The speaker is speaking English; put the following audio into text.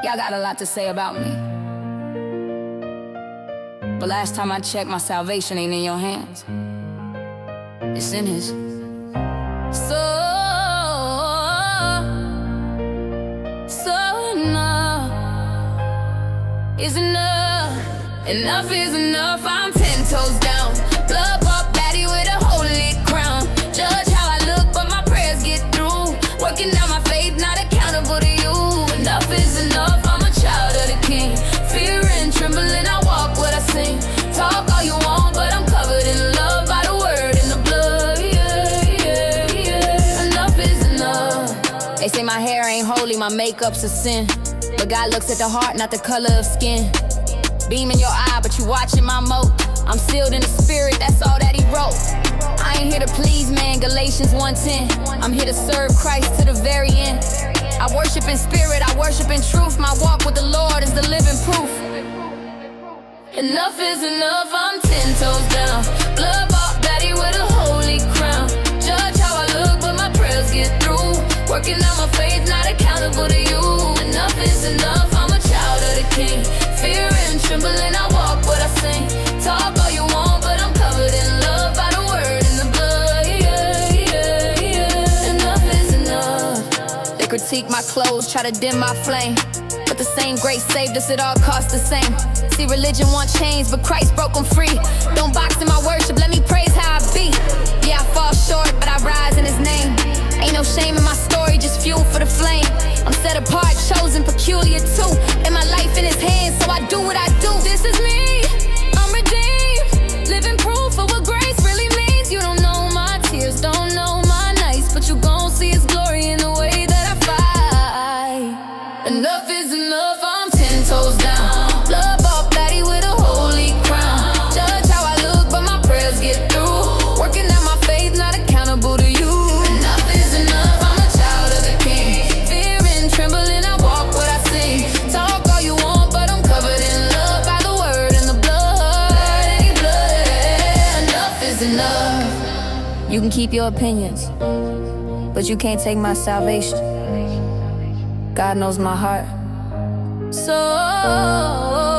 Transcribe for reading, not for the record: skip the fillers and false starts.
Y'all got a lot to say about me, but last time I checked, my salvation ain't in your hands. It's in His. So enough is enough. Enough is enough. I'm 10 toes down, blood bought baddie with a holy crown. Judge how I look, but my prayers get through. Working out my faith, not accountable to you. Enough is enough. I'm a child of the King. Fear and trembling, I walk what I sing. Talk all you want, but I'm covered in love by the word and the blood. Enough is enough. They say my hair ain't holy, my makeup's a sin, but God looks at the heart, not the color of skin. Beam in your eye, but you watching my moat. I'm sealed in the spirit, that's all that He wrote. I ain't here to please man, Galatians 1:10. I'm here to serve Christ to the very end. I worship in spirit, I worship in truth. My walk with the Lord is the living proof. Enough is enough, I'm 10 toes down, blood bought baddie with a holy crown. Judge how I look, but my prayers get through. Working out my faith, not accountable to you. Enough is enough, I'm a child of the King. Fear and trembling, I walk what I sing. Talk all you want, but I'm covered in love by the word and the blood. Enough is enough. They critique my clothes, try to dim my flame, but the same grace saved us, it all costs the same. See, religion wants chains, but Christ broke them free. Don't box in my worship, let me praise how I be. Yeah, I fall short, but I rise in His name. Ain't no shame in my story, just fuel for the flame. I'm set apart, chosen, peculiar too. And my life in His hands, so I do what I do. This is me, I'm redeemed, living proof of what grace really means. You don't know my tears, don't know my nights, but you gon' see His glory in the way that I fight. Enough is enough, I'm 10 toes down, blood bought baddie with a holy crown. Judge how I look, but my prayers get through. Working out my faith, not accountable to you. Enough is enough, I'm a child of the King. Fear and trembling, I walk what I sing. Talk all you want, but I'm covered in love by the word and the blood. Any blood. Enough is enough. You can keep your opinions, but you can't take my salvation. God knows my heart. So